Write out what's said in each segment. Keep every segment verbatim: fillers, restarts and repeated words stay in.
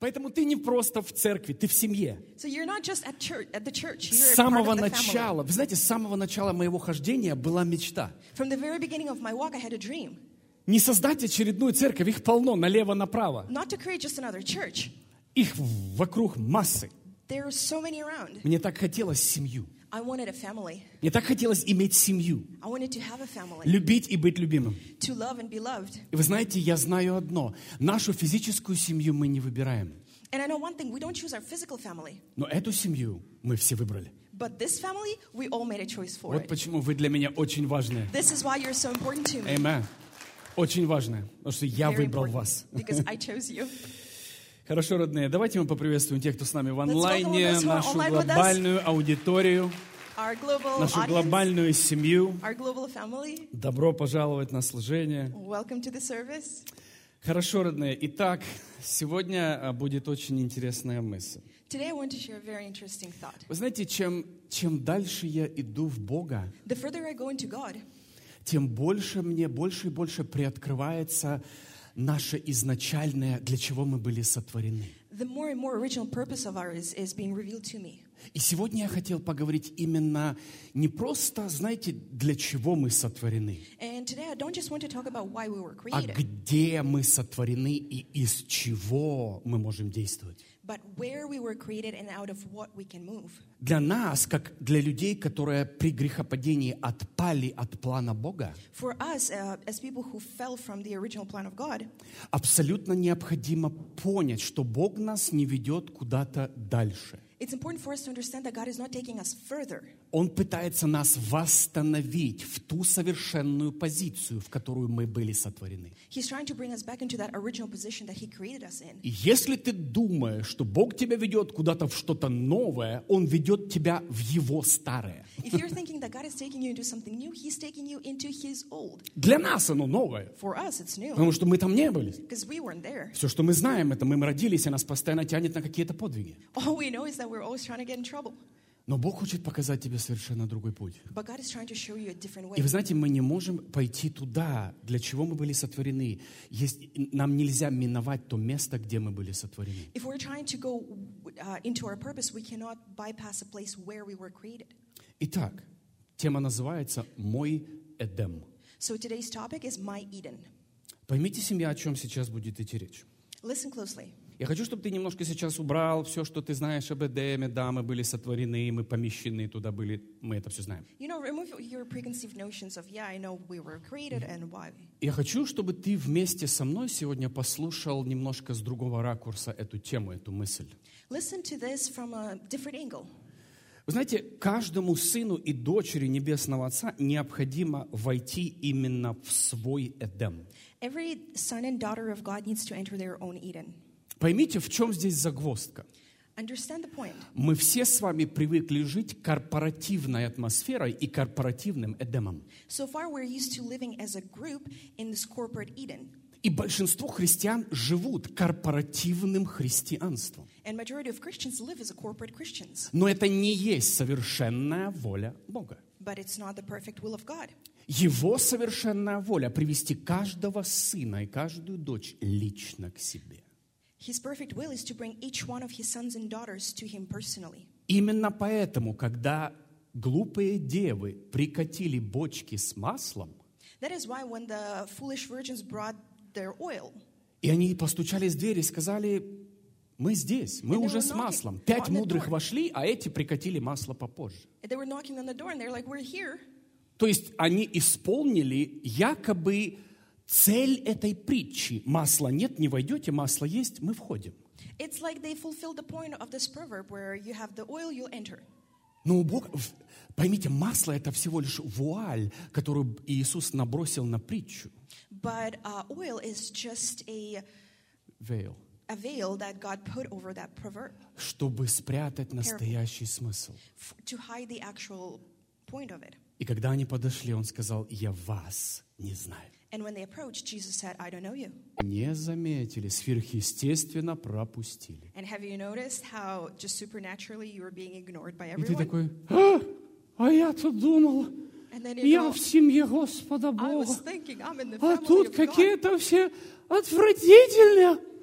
Поэтому ты не просто в церкви, ты в семье. So you're not just at church, at the church, С you're a part самого of the family. начала, вы знаете, с самого начала моего хождения была мечта. From the very beginning of my walk, I had a dream. Не создать очередную церковь, их полно, налево-направо. Not to create just another church. Их вокруг массы. There are so many around. Мне так хотелось семью. I wanted a family. Мне так хотелось иметь семью. I wanted to have a family. Любить и быть любимым. To love and be loved. И вы знаете, я знаю одно. Нашу физическую семью мы не выбираем. And I know one thing, we don't choose our physical family. Но эту семью мы все выбрали. But this family, we all made a choice for Вот it. почему вы для меня очень важны. This is why you're so important to me. Amen. Очень важно, потому что я Very выбрал important, вас. because I chose you. Хорошо, родные, давайте мы поприветствуем тех, кто с нами в welcome онлайне, those who are нашу online with us. глобальную аудиторию, Our global нашу audience, глобальную семью. our global family, Добро пожаловать на служение. welcome to the service. Хорошо, родные. Итак, сегодня а, будет очень интересная мысль. Today I want to share a very interesting thought. Вы знаете, чем, чем дальше я иду в Бога, The further I go into God, тем больше мне, больше и больше приоткрывается наше изначальное, для чего мы были сотворены. the more and more original purpose of ours is being revealed to me. И сегодня я хотел поговорить именно не просто, знаете, для чего мы сотворены, And today I don't just want to talk about why we were а created, где мы сотворены и из чего мы можем действовать. but where we were created and out of what we can move. Для нас, как для людей, которые при грехопадении отпали от плана Бога, For us, uh, as people who fell from the original plan of God, абсолютно необходимо понять, что Бог нас не ведет куда-то дальше. it's important for us to understand that God is not taking us further. Он пытается нас восстановить в ту совершенную позицию, в которую мы были сотворены. He's trying to bring us back into that original position that He created us in. И если ты думаешь, что Бог тебя ведет куда-то в что-то новое, Он ведет тебя в Его старое. If you're thinking that God is taking you into something new, He's taking you into His old. Для нас оно новое, For us, it's new, потому что мы там не были. because we weren't there. Все, что мы знаем, это мы родились, и нас постоянно тянет на какие-то подвиги. All we know is that we're always trying to get in trouble. Но Бог хочет показать тебе совершенно другой путь. But God is trying to show you a different way. И вы знаете, мы не можем пойти туда, для чего мы были сотворены. Есть, нам нельзя миновать то место, где мы были сотворены. If we're trying to go uh, into our purpose, we cannot bypass a place where we were created. Итак, тема называется «Мой Эдем». So today's topic is My Eden. Поймите, семья, о чем сейчас будет идти речь. Listen closely. Я хочу, чтобы ты немножко сейчас убрал все, что ты знаешь об Эдеме. Да, мы были сотворены, мы помещены туда были, мы это все знаем. You know, remove your preconceived notions of, yeah, I know we were created and why. Я хочу, чтобы ты вместе со мной сегодня послушал немножко с другого ракурса эту тему, эту мысль. Listen to this from a different angle. Вы знаете, каждому сыну и дочери Небесного Отца необходимо войти именно в свой Эдем. Every son and daughter of God needs to enter their own Eden. Поймите, в чем здесь загвоздка. Understand the point. Мы все с вами привыкли жить корпоративной атмосферой и корпоративным Эдемом. So far, we're used to living as a group in this corporate Eden. И большинство христиан живут корпоративным христианством. And majority of Christians live as a corporate Christians. Но это не есть совершенная воля Бога. But it's not the perfect will of God. Его совершенная воля — привести каждого сына и каждую дочь лично к себе. His perfect will is to bring each one of his sons and daughters to him personally. Именно поэтому, когда глупые девы прикатили бочки с маслом, That is why when the foolish virgins brought their oil, и они постучали в дверь и сказали: мы здесь, мы And they уже were с knocking маслом. Пять on the мудрых door. вошли, а эти прикатили масло попозже. they were knocking on the door and they're like, we're here. То есть они исполнили якобы цель этой притчи. Масла нет, не войдете, масло есть, мы входим. It's like they fulfilled the point of this proverb where you have the oil, you'll enter. Но у Бога, поймите, масло — это всего лишь вуаль, которую Иисус набросил на притчу. But uh, oil is just a, Veil. a veil that God put over that proverb Чтобы спрятать настоящий смысл. f- to hide the actual point of it. И когда они подошли, Он сказал: я вас не знаю. And when they approached, Jesus said, I don't know you. Не заметили, сверхъестественно пропустили. And have you noticed how just supernaturally you were being ignored by И ты everyone? такой: а, а я-то думал, And then you я go, в семье Господа I Бога, was thinking I'm in the а family тут of God. какие-то все отвратительные.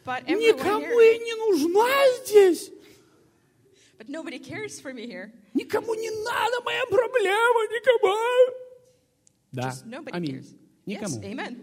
But everyone Никому here, я не нужна здесь. but nobody cares for me here. Никому не надо моя проблема, никому. Да, Just nobody аминь. cares. Никому. Yes, amen.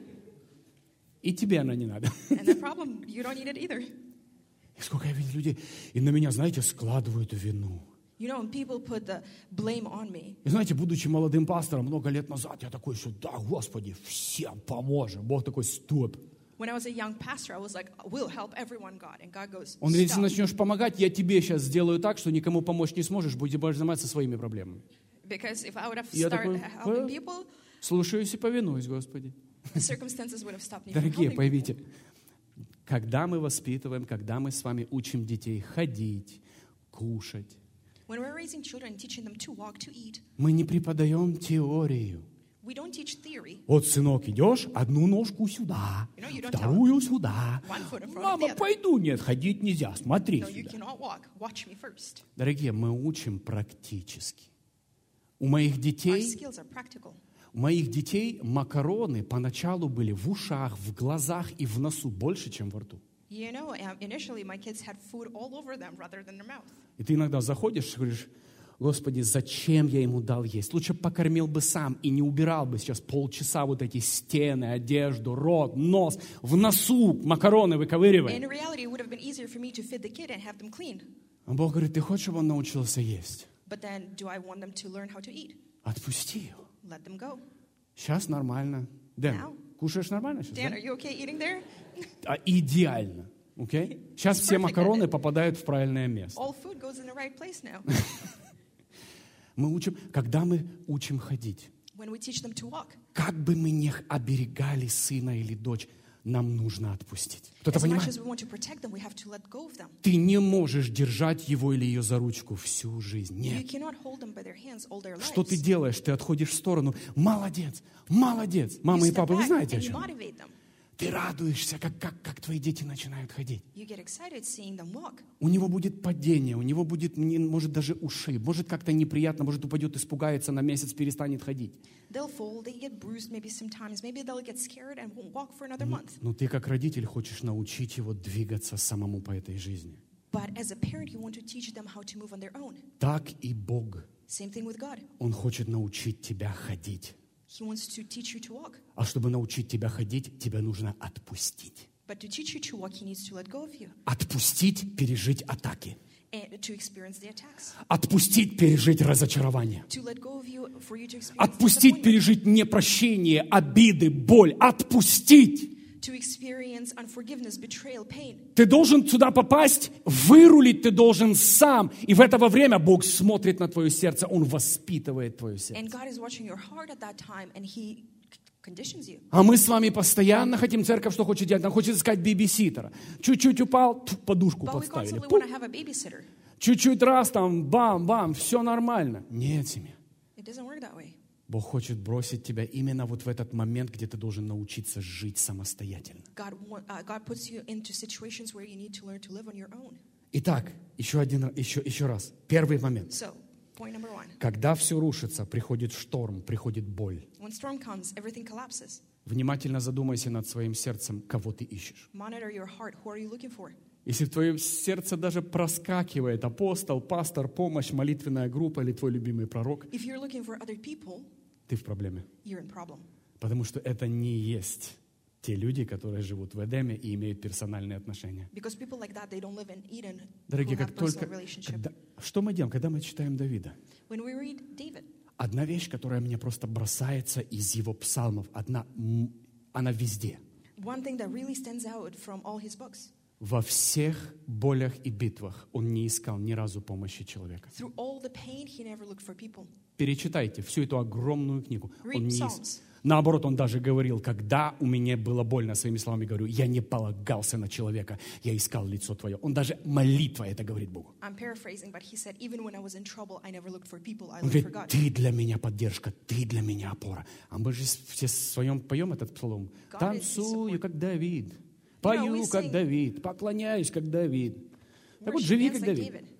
И тебе она не надо. And the problem, you don't need it either. И сколько я видел людей, и на меня, знаете, складывают вину. You know, and people put the blame on me. И знаете, будучи молодым пастором много лет назад, я такой, что да, Господи, всем поможем. Бог такой, стоп. When I was a young pastor, I was like, we'll help everyone, God. And God goes, Он говорит, если stop. начнешь помогать, я тебе сейчас сделаю так, что никому помочь не сможешь, будешь больше заниматься своими проблемами. Because if I would have Я started такой, helping «Э, people, слушаюсь и повинуюсь, Господи. the circumstances would have stopped me from Дорогие, helping people. поймите, когда мы воспитываем, когда мы с вами учим детей ходить, кушать, When we're raising children and teaching them to walk, to eat, мы не преподаем теорию. we don't teach theory. Вот, сынок, идешь, одну ножку сюда, You know, you don't вторую сюда. One foot in front of Мама, the other. пойду. Нет, ходить нельзя, смотри No, you сюда. cannot walk. Watch me first. Дорогие, мы учим практически. У моих Our детей, skills are practical. у моих детей макароны поначалу были в ушах, в глазах и в носу больше, чем во рту. You know, um, initially my kids had food all over them rather than their mouth. И ты иногда заходишь и говоришь, Господи, зачем я ему дал есть? Лучше покормил бы сам и не убирал бы сейчас полчаса вот эти стены, одежду, рот, нос, в носу макароны выковыривая. In reality, it would have been easier for me to feed the kid and have them clean. А Бог говорит, ты хочешь, чтобы он научился есть? But then, do I want them to learn how to eat? Отпусти его. Let them go. Сейчас нормально. Дэн, Now? кушаешь нормально сейчас? Dan, да? are you okay eating there? А, идеально. Окей? Сейчас все Perfect, макароны Dad. попадают в правильное место. All food goes in the right place now. Мы учим, когда мы учим ходить, When we teach them to walk, как бы мы ни оберегали сына или дочь, нам нужно отпустить. Кто-то as much понимает? as we want to protect them, we have to let go of them. Ты не можешь держать его или ее за ручку всю жизнь. You Нет. cannot hold them by their hands all their Что ты lives. делаешь? Ты отходишь в сторону. Молодец, молодец. Мама You и step папа, вы back знаете о and you чем? motivate them. Ты радуешься, как, как, как твои дети начинают ходить. You get excited seeing them walk. У него будет падение, у него будет, не- может, даже ушиб, может, как-то неприятно, может, упадет, испугается, на месяц перестанет ходить. They'll fall, they get bruised maybe sometimes. Maybe they'll get scared and won't walk for another month. Но ты, как родитель, хочешь научить его двигаться самому по этой жизни. But as a parent, you want to teach them how to move on their own. Так и Бог. Same thing with God. Он хочет научить тебя ходить. He wants to teach you to walk. А чтобы научить тебя ходить, тебя нужно отпустить. But to teach you to walk, he needs to let go of you Отпустить, пережить атаки. and to experience the attacks. Отпустить, пережить разочарование. To let go of you for you to experience Отпустить, disappointment. пережить непрощение, обиды, боль. Отпустить. To experience unforgiveness, betrayal, pain. Ты должен сюда попасть, вырулить ты должен сам. И в это время Бог смотрит на твое сердце, Он воспитывает твое сердце. And God is watching your heart at that time and he conditions you. А мы с вами постоянно хотим, церковь что хочет делать? Она хочет искать бибиситера. Чуть-чуть упал, тьфу, подушку But we подставили. constantly Пуп. want to have a babysitter. Чуть-чуть раз там, бам-бам, все нормально. Нет, семья. It doesn't work that way. Бог хочет бросить тебя именно вот в этот момент, где ты должен научиться жить самостоятельно. God, want, uh, God puts you into situations where you need to learn to live on your own. Итак, еще один, ра- еще, еще раз. Первый момент. So, point number one. Когда все рушится, приходит шторм, приходит боль. When storm comes, everything collapses. Внимательно задумайся над своим сердцем, кого ты ищешь. Monitor your heart. Who are you looking for? Если в твоем сердце даже проскакивает апостол, пастор, помощь, молитвенная группа или твой любимый пророк, If you're looking for other people, ты в проблеме. you're in problem. Потому что это не есть те люди, которые живут в Эдеме и имеют персональные отношения. Because people like that, they don't live in Eden who Дорогие, have как только... personal relationship. когда- что мы делаем, когда мы читаем Давида? When we read David, Одна вещь, которая мне просто бросается из его псалмов, одна, м, она везде. one thing that really stands out from all his books, Во всех болях и битвах он не искал ни разу помощи человека. through all the pain, he never looked for people. Перечитайте всю эту огромную книгу. Он Read не ис- Psalms. Наоборот, он даже говорил, когда у меня было больно, своими словами говорю, я не полагался на человека, я искал лицо твое. Он даже молитва это говорит Богу. I'm paraphrasing, but he said, even when I was in trouble, I never looked for people, I Он looked for говорит, God. ты для меня поддержка, ты для меня опора. А мы же все в своем поем этот псалом. God is Танцую, support. как Давид. know, Пою, we как sing- Давид. Поклоняюсь, как Давид. Так вот, Worship живи, dance как like Давид. David.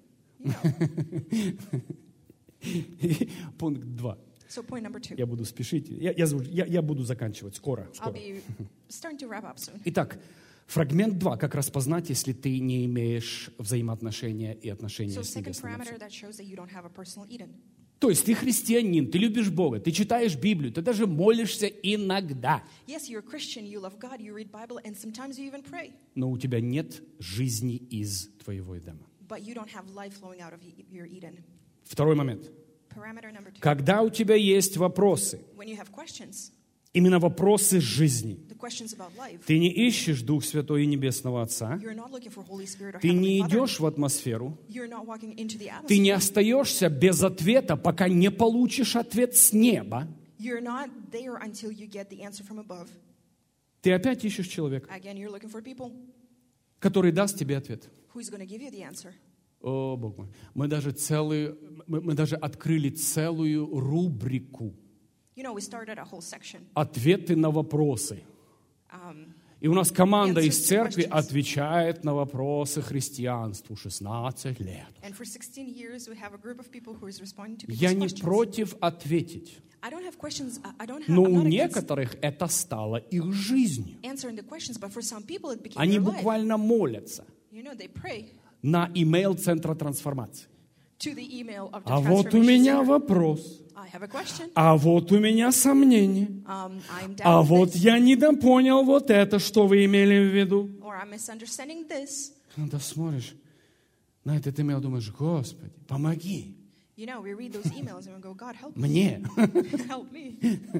You know. Пункт два. So point number two. Я буду спешить. Я, я, зву- я- я буду заканчивать скоро. I'll скоро. be starting to wrap up soon. Итак, Фрагмент два. Как распознать, если ты не имеешь взаимоотношения и отношения So с second Небесным parameter Отцом. that shows that you don't have a personal Eden. То есть ты христианин, ты любишь Бога, ты читаешь Библию, ты даже молишься иногда, Yes, you're a Christian, you love God, you read Bible, and sometimes you even pray. но у тебя нет жизни из твоего Эдема. But you don't have life flowing out of y- your Eden. Второй момент. Parameter number two. Когда у тебя есть вопросы, When you have questions, именно вопросы жизни, the questions about life, ты не ищешь Дух Святой и Небесного Отца, you're not looking for Holy Spirit or ты не Heavenly Father. идешь в атмосферу, You're not walking into the ты не atmosphere. остаешься без ответа, пока не получишь ответ с неба, You're not there until you get the answer from above. ты опять ищешь человека, Again, you're looking for people. который даст тебе ответ. Who's going to give you the answer? О, Бог мой. Мы даже целую, мы, мы даже открыли целую рубрику You know, we started a whole section. «Ответы на вопросы». Um, И у нас команда Answers из to церкви questions. отвечает на вопросы христианству шестнадцать лет. and for sixteen years, we have a group of people who is responding to people's Я не questions. против ответить, I don't have questions. I- I don't have. но I'm у not against некоторых это стало их жизнью. answering the questions, but for some people, it became Они their life. буквально молятся You know, they pray на имейл Центра трансформации. to the email of the А вот у transformation меня center. вопрос. I have a question. А вот у меня сомнение. Um, I'm down А with вот this, я недопонял вот это, что вы имели в виду. or I'm misunderstanding this. Когда смотришь на этот имейл, думаешь, Господи, помоги You know, we read those emails and we go, God, help me. мне. Help me.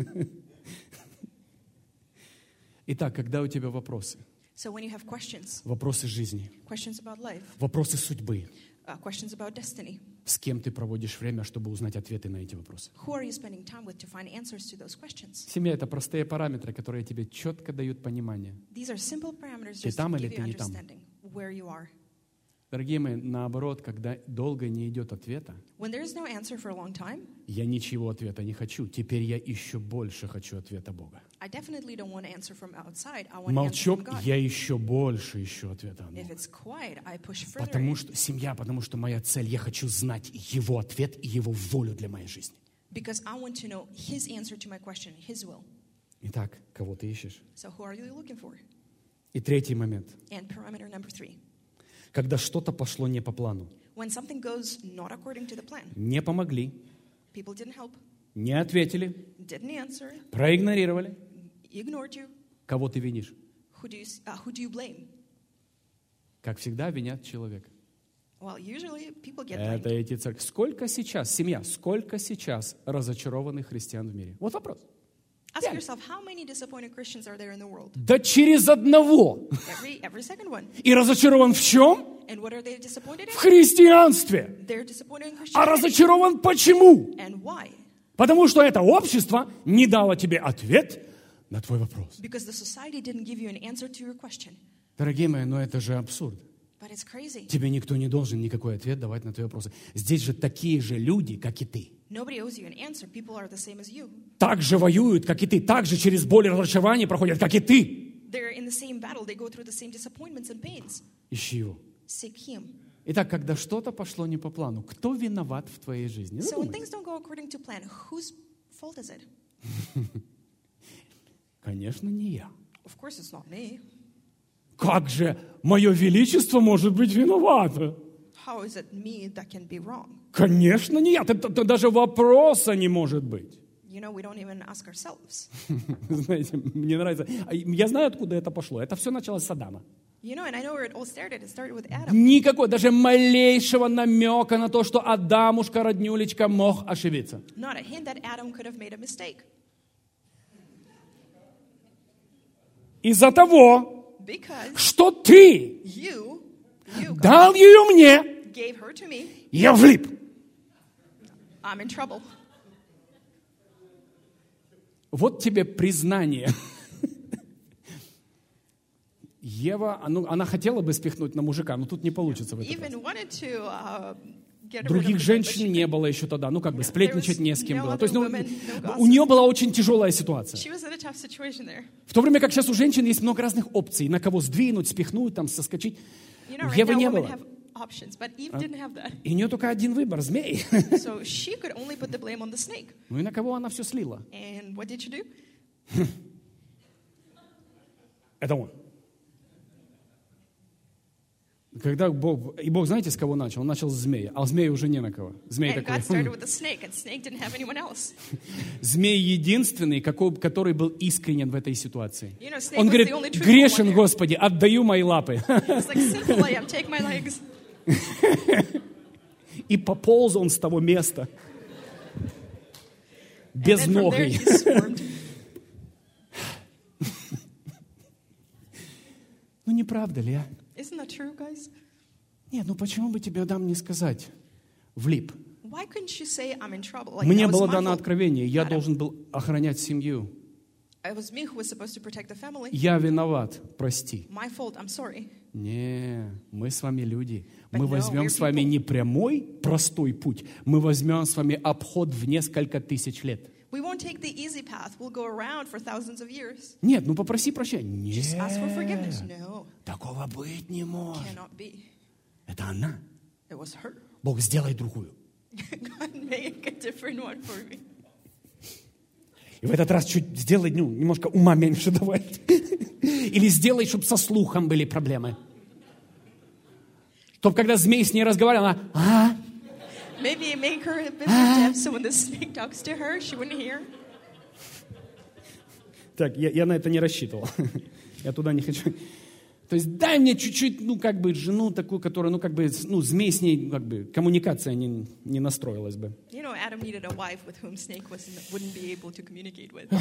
Итак, когда у тебя вопросы, So when you have questions, вопросы жизни, questions about life, вопросы судьбы, uh, questions about destiny, с кем ты проводишь время, чтобы узнать ответы на эти вопросы? who are you spending time with to find answers to those questions? Семья — это простые параметры, которые тебе четко дают понимание. These are simple parameters Ты just там to или give ты you не там? understanding where you are. Дорогие мои, наоборот, когда долго не идет ответа, When there is no answer for a long time, я ничего ответа не хочу. Теперь я еще больше хочу ответа Бога. I definitely don't want an answer from outside. I want an answer from Молчок, God. я еще больше ищу ответа от If Бога. it's quiet, I push further. Потому что, семья, потому что моя цель, я хочу знать Его ответ и Его волю для моей жизни. Because I want to know His answer to my question, His will. Итак, кого ты ищешь? So who are you looking for? И третий момент. And parameter number three. Когда что-то пошло не по плану, When something goes not according to the plan, не помогли, people didn't help, не ответили, didn't answer, проигнорировали, ignored you, кого ты винишь? who do you, uh, who do you blame? Как всегда, винят человека. Well, usually people get Это blamed. эти церкви. Сколько сейчас, семья, сколько сейчас разочарованных христиан в мире? Вот вопрос. Ask Yeah. yourself, how many disappointed Christians are there in the world? Да через одного. Every, every second one. И разочарован в чем? And what are they disappointed В in? христианстве. They're disappointed in А Christianity. разочарован почему? And why? Потому что это общество не дало тебе ответ на твой вопрос. Because the society didn't give you an answer to your question. Дорогие мои, но это же абсурд. But it's crazy. Тебе никто не должен никакой ответ давать на твои вопросы. Здесь же такие же люди, как и ты. Nobody owes you an answer. People are the same as you. Так же воюют, как и ты. Так же через боль и разочарование проходят, как и ты. They're in the same battle. They go through the same disappointments and pains. Ищи его. Seek Him. Итак, когда что-то пошло не по плану, кто виноват в твоей жизни? So when Задумайся. things don't go according to plan, whose fault is it? Конечно, не я. Of course, it's not me. Как же мое величество может быть виновато? How is it me that can be wrong? Конечно, не я. Это, это даже вопроса не может быть. You know, we don't even ask ourselves. Знаете, мне нравится. Я знаю, откуда это пошло. Это все началось с Адама. You know, and I know where it all started. It started with Adam. Никакой, даже малейшего намека на то, что Адамушка, роднюлечка, мог ошибиться. Not a hint that Adam could have made a mistake. Из-за того, Because что ты you, you God, дал ее мне, gave her to me, я влип. I'm in trouble. Вот тебе признание. Ева, ну, она хотела бы спихнуть на мужика, но тут не получится в этот раз. Even wanted to uh, get rid of Других the guy, but женщин she не couldn't. было еще тогда. Ну, как бы сплетничать не с кем no было. other То есть, ну, women, no gossip. у нее была очень тяжелая ситуация. She was in a tough situation there. В то время как сейчас у женщин есть много разных опций. На кого сдвинуть, спихнуть, там, соскочить. You know, У right Евы now не women было. have options, but Eve didn't have that. И у нее только один выбор — змей. So she could only put the blame on the snake. Ну и на кого она все слила? And what did she do? Это он. Когда Бог, и Бог, знаете, с кого начал? Он начал с змея, а змей уже не на кого. Змей And такой. God started with the snake, and snake didn't have anyone else. Змей единственный, какой, который был искренен в этой ситуации. You know, snake Он was говорит: the only truthful one грешен, there. Господи, отдаю мои лапы. It's like, sinful I am, take my legs. И пополз он с того места. And then from there Безногий. he swarmed. Ну не правда ли, а? Isn't that true, guys? Нет, ну почему бы тебе, Адам, не сказать? Влип. Why couldn't you say I'm in trouble? Like, Мне that was было my дано fault. откровение, я Adam. должен был охранять семью. It was me who was supposed to protect the family. Я виноват, прости. My fault, I'm sorry. Не, мы с вами люди. Мы But no, возьмем we're с вами people. не прямой, простой путь. Мы возьмем с вами обход в несколько тысяч лет. We won't take the easy path. We'll go around for thousands of years. Нет, ну попроси прощения. Just ask for forgiveness. Нет, No, такого быть не может. cannot be. Это она. It was her. Бог, сделай другую. God, make a different one for me. И в этот раз чуть сделай, ну, немножко ума меньше давай. Или сделай, чтобы со слухом были проблемы. Чтобы когда змей с ней разговаривал, она... А? Maybe make her a bit more deaf so when the snake talks to her, she wouldn't hear. Так, я, я на это не рассчитывал. Я туда не хочу. То есть дай мне чуть-чуть, ну, как бы, жену такую, которая, ну, как бы, ну, змей с ней, как бы, коммуникация не, не настроилась бы. You know, Adam needed a wife with whom snake wasn't, wouldn't be able to communicate with.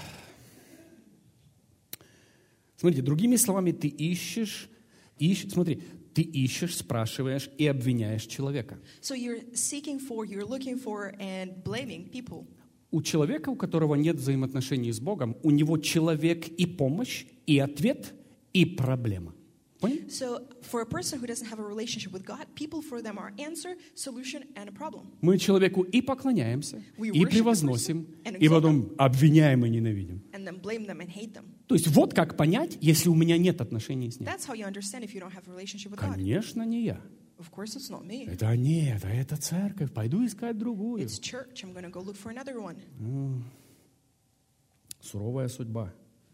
Смотрите, другими словами, ты ищешь, ищешь, смотри, ты ищешь, спрашиваешь и обвиняешь человека. So you're seeking for, you're looking for, and blaming people. У человека, у которого нет взаимоотношений с Богом, у него человек и помощь, и ответ, и проблема. Поняли? So for a person who doesn't have a relationship with God, people for them are answer, solution, and a problem. Мы человеку и поклоняемся, We и worship превозносим, the person and и exalt потом обвиняем и ненавидим. And then blame them and hate them. То есть вот как понять, если у меня нет отношений с ним. That's how you understand if you don't have a relationship with God. Конечно, не я. Of course, it's not me. Это нет, а это церковь. Пойду искать другую. It's church. I'm going to go look for another one. Суровая судьба.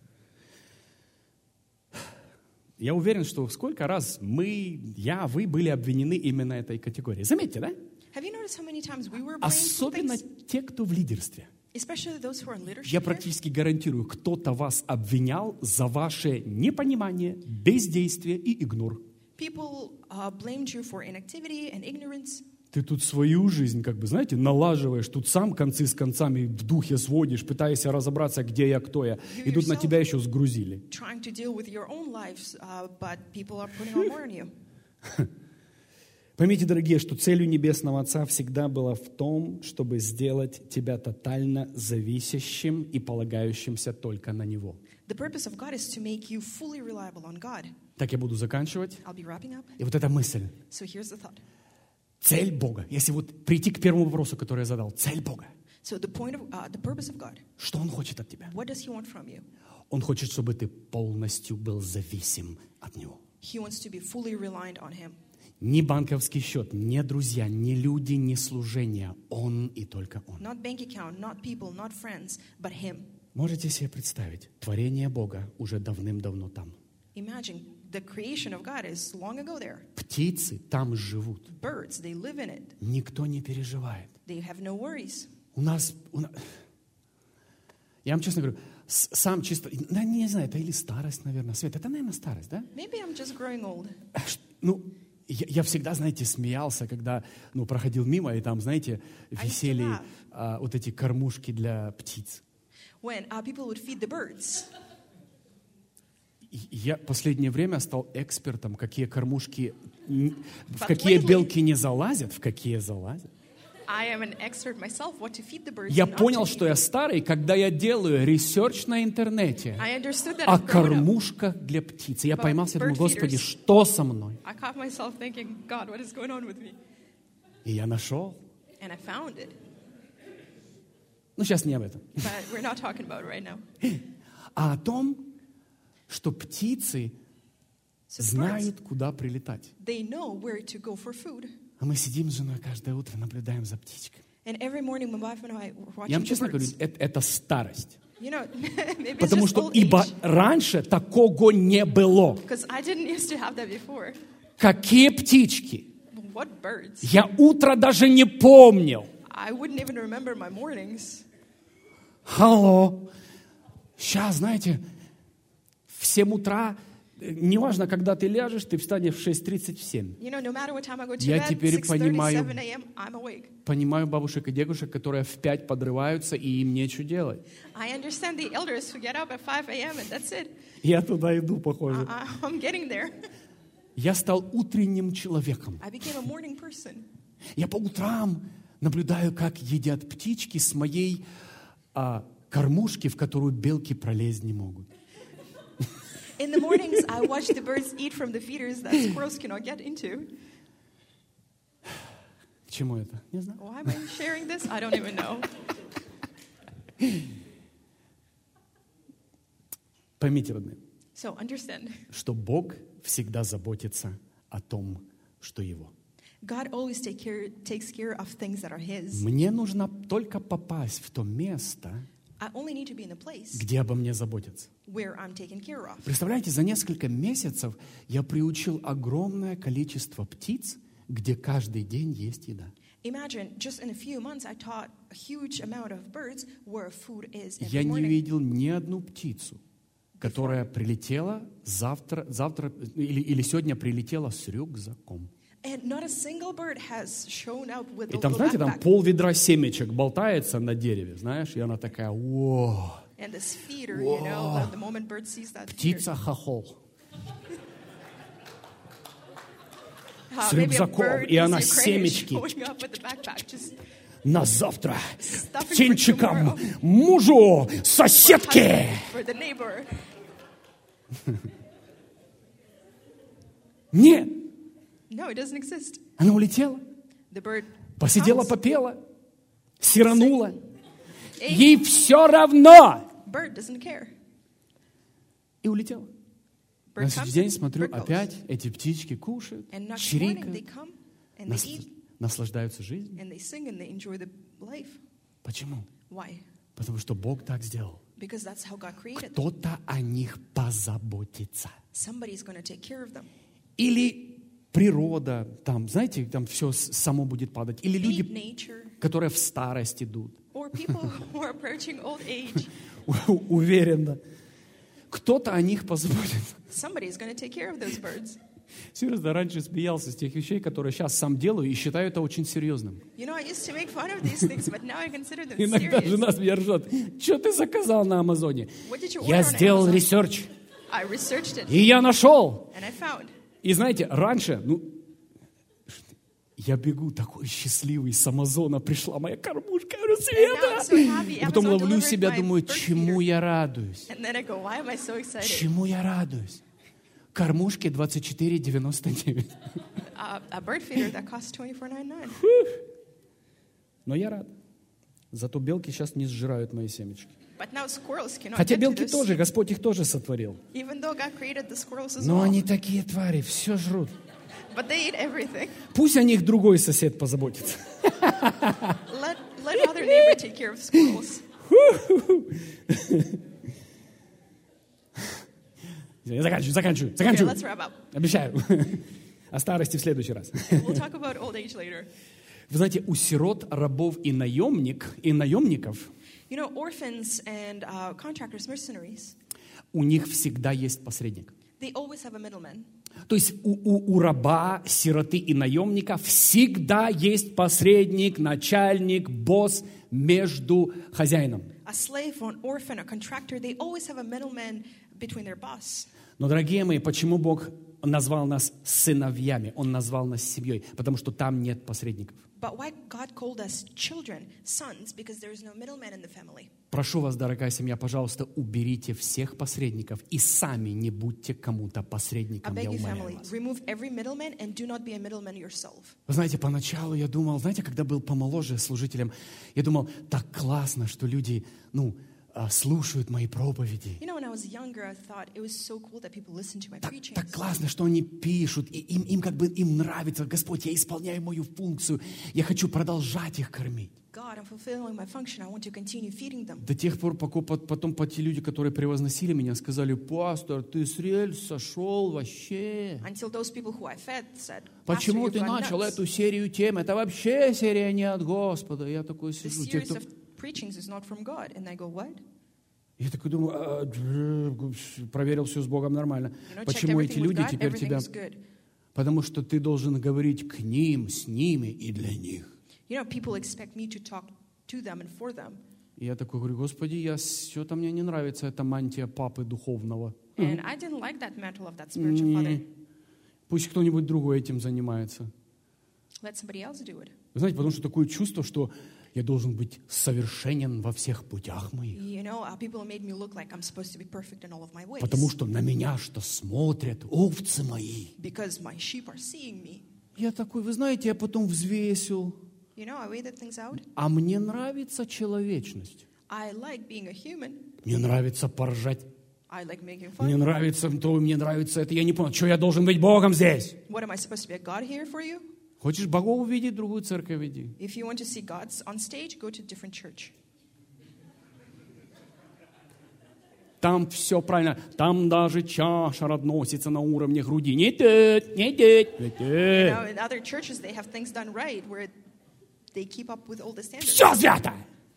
Я уверен, что сколько раз мы, я, вы были обвинены именно этой категорией. Заметьте, да? Have you noticed how many times we were blamed for Особенно things? те, кто в лидерстве. Especially those who are in leadership Я here. практически гарантирую, кто-то вас обвинял за ваше непонимание, бездействие и игнор. People uh, blamed you for inactivity and ignorance. Ты тут свою жизнь, как бы, знаете, налаживаешь, тут сам концы с концами в духе сводишь, пытаешься разобраться, где я, кто я. И тут на тебя еще сгрузили. Trying to deal with your own lives, uh, but people are putting on more on you. Поймите, дорогие, что целью Небесного Отца всегда была в том, чтобы сделать тебя тотально зависящим и полагающимся только на Него. The purpose of God is to make you fully reliable on God. Так я буду заканчивать. I'll be wrapping up. И вот эта мысль. So here's the thought. Цель Бога. Если вот прийти к первому вопросу, который я задал. Цель Бога. So the point of uh, the purpose of God. Что Он хочет от тебя? What does He want from you? Он хочет, чтобы ты полностью был зависим от Него. He wants to be fully reliant on Him. Ни банковский счет, ни друзья, ни люди, ни служение. Он и только Он. Not bank account, not people, not friends, but Him. Можете себе представить, творение Бога уже давным-давно там. Imagine the creation of God is long ago there. Птицы там живут. Birds, they live in it. Никто не переживает. They have no worries. У нас, у нас... Я вам честно говорю, с- сам чисто... Да, не знаю, это или старость, наверное. Свет, это, наверное, старость, да? Maybe I'm just growing old. А ш- Ну, я, я всегда, знаете, смеялся, когда ну, проходил мимо, и там, знаете, висели laugh. а, вот эти кормушки для птиц. When uh, people would feed the birds. И я в последнее время стал экспертом, какие кормушки, н- в But какие lately- белки не залазят, в какие залазят. I am an expert myself what to feed the birds. Я and not понял, to что feed я them. старый, когда я делаю ресерч на интернете I understood that о I've grown up. кормушках для птиц. И я But поймался, думаю, bird Господи, feeders- что со мной? I caught myself thinking, God, what is going on with me? И я нашел. And I found it. Ну, сейчас не об этом. But we're not talking about it right now. А о том, что птицы So the birds, знают, куда прилетать. they know where to go for food. А мы сидим с женой каждое утро, наблюдаем за птичкой. And every morning my wife and I were Я watching вам the честно говорю, birds. это, это старость. You know, maybe it's Потому just что old ибо age. раньше такого не было. Because I didn't used to have that before. Какие птички? What birds? Я утро даже не помнил. I wouldn't even remember my mornings. Алло. Сейчас, знаете, в семь утра, неважно, когда ты ляжешь, ты встанешь в шесть тридцать, в семь. You know, no matter what time I go to Я bed, теперь six thirty, понимаю, seven a.m., I'm awake. понимаю бабушек и дедушек, которые в пять подрываются, и им нечего делать. I understand the elders who get up at five a.m. and that's it. Я туда иду, похоже. I, I'm getting there. Я стал утренним человеком. I became a morning person. Я по утрам наблюдаю, как едят птички с моей а, кормушки, в которую белки пролезть не могут. In the mornings, I watch the birds eat from the feeders that squirrels cannot get into. К чему это? Не знаю. Why am I sharing this? I don't even know. Поймите, родные, So understand, что Бог всегда заботится о том, что Его. God always take care, takes care of things that are His. Мне нужно только попасть в то место, I only need to be in a place где обо мне заботятся. where I'm taken care of. Представляете, за несколько месяцев я приучил огромное количество птиц, где каждый день есть еда. Imagine, just in a few months, I taught a huge amount of birds where food is every Я не morning. видел ни одну птицу, которая прилетела завтра, завтра или, или сегодня прилетела с рюкзаком. And not a single bird has shown up with a И там, little знаете, там backpack. пол ведра семечек болтается на дереве, знаешь, и она такая, о, And this feeder, you know, the, the moment bird sees that feeder, птица-хохол. uh, с maybe a рюкзаком, bird и is она Ukrainian семечки. showing up with the backpack, just На завтра stuffing for птенчикам, tomorrow мужу, соседке. for the neighbor. Нет, No, it doesn't exist. она улетела, The bird посидела, comes, попела, сиранула. ate. Ей все равно. Bird doesn't care. И улетела. На Bird следующий comes, день смотрю, bird goes. опять эти птички кушают, And next morning they чирикают, come and нас- they eat наслаждаются жизнью. and they sing and they enjoy the life. Почему? Why? Потому что Бог так сделал. Because that's how God created them. Кто-то о них позаботится. Somebody's going to take care of them. Или природа, там, знаете, там все само будет падать. Или Be люди, it nature которые в старость идут. or people who are approaching old age. Уверенно. Кто-то о них позаботится. Somebody's going to take care of those birds. Серьезно, раньше смеялся с тех вещей, которые сейчас сам делаю, и считаю это очень серьезным. You know, I used to make fun of these things, but now I consider them Иногда serious. жена меня ржет. Что ты заказал на Амазоне? What did you Я order on сделал Amazon? ресерч, I researched it и я нашел. and I found. И знаете, раньше, ну, я бегу такой счастливый, с Амазона пришла моя кормушка, я говорю, And now I'm so Света! happy. И потом Amazon ловлю delivered себя, my думаю, bird чему feeder. я радуюсь? And then I go, why am I so excited? Чему я радуюсь? Кормушке двадцать четыре девяносто девять. Uh, a bird feeder that costs twenty-four ninety-nine. Но я рад. Зато белки сейчас не сжирают мои семечки. But now squirrels cannot Хотя get to белки those тоже, seeds. Господь их тоже сотворил. Even though God created the squirrels as Но well. они такие твари, все жрут. But they eat everything. Пусть о них другой сосед позаботится. Let, let other neighbor take care of squirrels. Я заканчиваю, заканчиваю, Okay, заканчиваю. let's wrap up. Обещаю. О старости в следующий раз. We'll talk about old age later. Вы знаете, у сирот, рабов и наемник, и наемников You know, orphans and uh, contractors, mercenaries, у них всегда есть посредник. they always have a middleman. То есть у, у, у раба, сироты и наемника всегда есть посредник, начальник, босс между хозяином. A slave, or an orphan, a contractor, they always have a middleman between their boss. Но, дорогие мои, почему Бог назвал нас сыновьями? Он назвал нас семьей, потому что там нет посредников. But why God called us children, sons, because there is no middleman in the family. Прошу вас, дорогая семья, пожалуйста, уберите всех посредников и сами не будьте кому-то I посредником, я beg you, умоляю family, вас. remove every middleman and do not be a middleman yourself. Вы знаете, поначалу я думал, знаете, когда был помоложе служителем, я думал, так классно, что люди, ну, а, слушают мои проповеди. You know, when I was younger, I thought it was so cool that people listened to my Так, preachings. так классно, что они пишут, и им, им как бы им нравится. Господь, я исполняю мою функцию, я хочу продолжать их кормить. God, I'm fulfilling my function. I want to continue feeding them. До тех пор, пока пот- потом по те люди, которые превозносили меня, сказали: пастор, ты с рельс сошел вообще. Until those people who I fed said, Pastor, Почему you've ты gone начал nuts. эту серию тем? Это вообще серия не от Господа. Я такой The сижу. Те, series кто... of preachings is not from God. And I go, what? Я такой думаю, а, дж- проверил все с Богом нормально. You know, checked Почему эти everything with люди God, теперь everything тебя... is good. Потому что ты должен говорить к ним, с ними и для них. You know, people expect me to talk to them and for them. И я такой говорю: Господи, я что-то мне не нравится эта мантия папы духовного. And I didn't like that mantle of that spiritual father. Не. Пусть кто-нибудь другой этим занимается. Let somebody else do it. Вы знаете, потому что такое чувство, что я должен быть совершенен во всех путях моих. You know, uh, people made me look like I'm supposed to be perfect in all of my ways. Потому что на меня что смотрят овцы мои. Because my sheep are seeing me. Я такой, вы знаете, я потом взвесил. You know, I weighed things out. А мне нравится человечность. I like being a human. Мне нравится поржать. I like making Мне fun. нравится то, мне нравится это. Я не понял, что я должен быть Богом здесь. What am I supposed to be a God here for you? Хочешь Бога увидеть, другую церковь иди. If you want to see God on stage, go to a different church. Там все правильно. Там даже чаша родносится на уровне груди. Не тут, не тут, не тут. Now, in other churches, they have things done right where they keep up with all the standards. Все свято.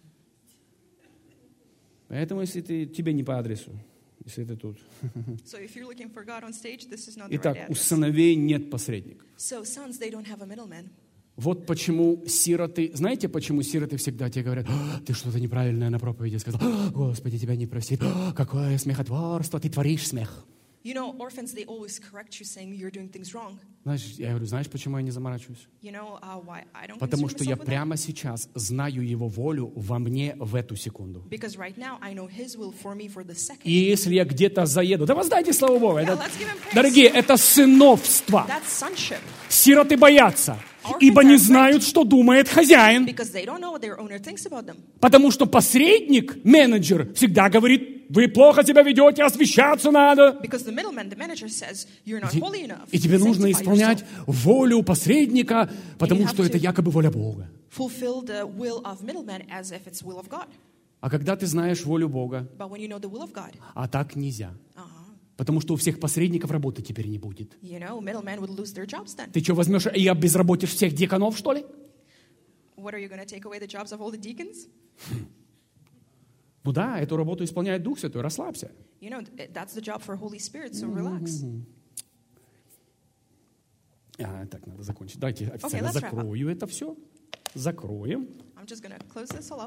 Поэтому, если ты, тебе не по адресу, если ты тут. So if you're looking for God on stage, this is not the Итак, right у address. сыновей нет посредников. So sons, they don't have a middleman. Вот почему сироты... Знаете, почему сироты всегда тебе говорят: «А, ты что-то неправильное на проповеди сказал. А, Господи, тебя не простит. А, какое смехотворство, ты творишь смех». You know, orphans, they always correct you, saying you're doing things wrong. Знаешь, я говорю, знаешь, почему я не заморачиваюсь? You know uh, why I don't Потому concern что я myself with that? прямо сейчас знаю Его волю во мне в эту секунду. Because right now, I know His will for me for the second. И если я где-то заеду, да воздайте слава Богу. Это, Yeah, let's give him praise. дорогие, это сыновство. That's sonship. Сироты боятся, Orphans ибо are не afraid. знают, что думает хозяин. Because they don't know what their owner thinks about them. Потому что посредник, менеджер, всегда говорит: вы плохо себя ведете, освящаться надо. Because the middleman, the manager says, you're not И, holy enough. и тебе нужно Sanctify исполнять yourself. волю посредника, потому have что это to- якобы воля Бога. Fulfill the will of middleman as if it's will of God. А когда ты знаешь волю Бога, But when you know the will of God, а так нельзя. uh-huh, Потому что у всех посредников работы теперь не будет. you know, middlemen would lose their jobs then. Ты что, возьмешь и обезработишь всех деканов, что ли? What, are you going to take away the jobs of all the deacons? Ну да, эту работу исполняет Дух Святой, расслабься. You know, th- that's the job for Holy Spirit, so relax. А, так, надо закончить. Давайте официально let's wrap up. закрою это все. Закроем. I'm just going to close this all up.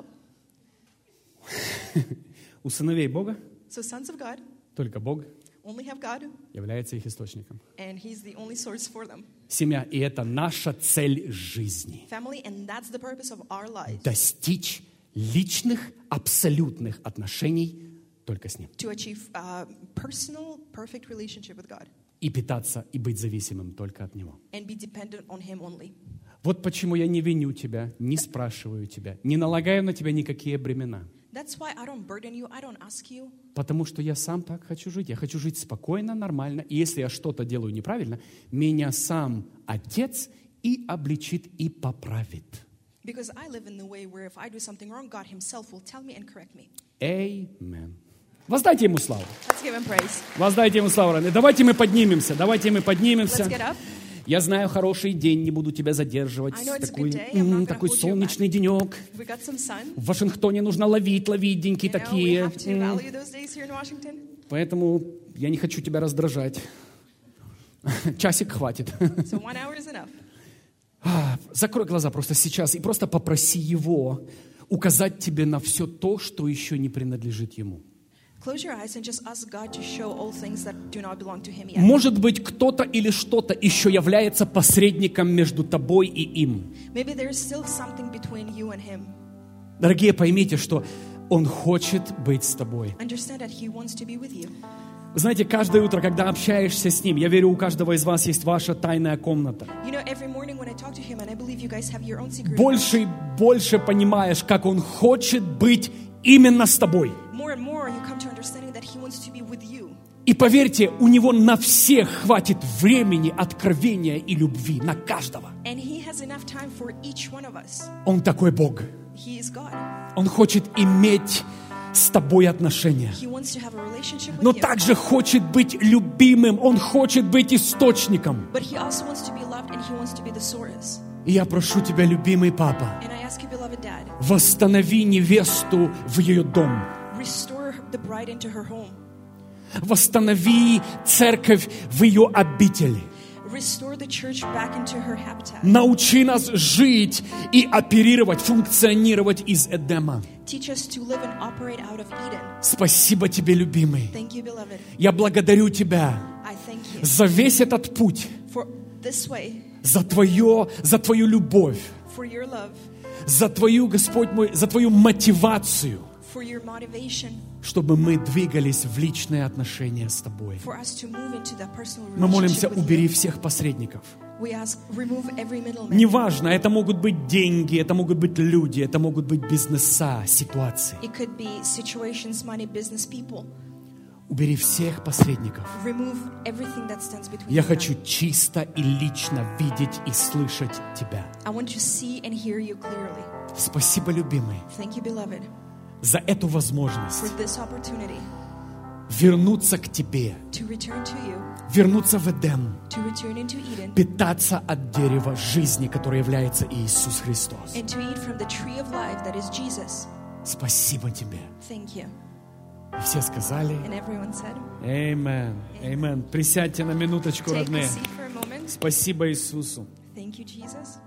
У сыновей Бога So sons of God только Бог only have God, является их источником. and He's the only source for them. Семья, и это наша цель жизни. Family, and that's the purpose of our lives, Достичь личных, абсолютных отношений только с Ним. to achieve uh, personal, perfect relationship with God И питаться, и быть зависимым только от Него. and be dependent on Him only. Вот почему я не виню тебя, не спрашиваю тебя, не налагаю на тебя никакие бремена. That's why I don't burden you, I don't ask you, Потому что я сам так хочу жить. Я хочу жить спокойно, нормально. И если я что-то делаю неправильно, меня сам Отец и обличит, и поправит. because I live in the way where if I do something wrong, God Himself will tell me and correct me. Amen. Воздайте Ему славу. Let's give Him praise. Воздайте Ему славу. Давайте мы поднимемся. Давайте мы Let's поднимемся. get up. Я знаю, хороший день, не буду тебя задерживать. I know it's a Такой, good day, I'm not м, gonna такой hold you солнечный денек. We got some sun. В Вашингтоне нужно ловить, ловить деньки You know, we такие. have to М, value those days here in Washington. Поэтому я не хочу тебя раздражать. Часик хватит. So one hour is enough. А, Закрой глаза просто сейчас и просто попроси Его указать тебе на все то, что еще не принадлежит Ему. Close your eyes and just ask God to show all things that do not belong to Him yet. Может быть, кто-то или что-то еще является посредником между тобой и им. Maybe there's still something between you and Him. Дорогие, поймите, что Он хочет быть с тобой. Understand that He wants to be with you. Вы знаете, каждое утро, когда общаешься с Ним, я верю, у каждого из вас есть ваша тайная комната. You know, every morning when I talk to Him, and I believe you guys have your own secret, Больше и больше понимаешь, как Он хочет быть именно с тобой. more and more you come to understanding that He wants to be with you. И поверьте, у Него на всех хватит времени, откровения и любви, на каждого. And He has enough time for each one of us. Он такой Бог. He is God. Он хочет иметь с тобой отношения, He wants to have a relationship with но you. также хочет быть любимым. Он хочет быть источником. But He also wants to be loved and He wants to be the source. И я прошу тебя, любимый папа, And I ask you, beloved Dad, восстанови невесту в ее дом. restore the bride into her home. Восстанови церковь в ее обители. Restore the church back into her habitat. Научи нас жить и оперировать, функционировать из Эдема. Teach us to live and operate out of Eden. Спасибо тебе, любимый. Thank you, beloved. Я благодарю тебя I thank you за весь этот путь, for this way, за твое, за твою любовь, for your love, за твою, Господь мой, за твою мотивацию, for your motivation, чтобы мы двигались в личные отношения с тобой. for us to move into that personal Мы молимся, relationship with убери you. всех посредников. We ask, remove every middleman. Неважно, это могут быть деньги, это могут быть люди, это могут быть бизнеса, ситуации. It could be situations, money, business, people. Убери всех посредников. Remove everything that stands between Я you and хочу I. чисто и лично видеть и слышать Тебя. I want to see and hear you clearly. Спасибо, любимый, Thank you, beloved, за эту for возможность this opportunity вернуться к Тебе, to return to you, вернуться в Эдем, to return into Eden, питаться от дерева жизни, которое является Иисус Христос. and to eat from the tree of life that is Jesus. Спасибо Тебе. Thank you. И все сказали And everyone said, Amen. Amen. Присядьте на минуточку, take a родные. seat for a moment. Спасибо Иисусу. Thank you, Jesus.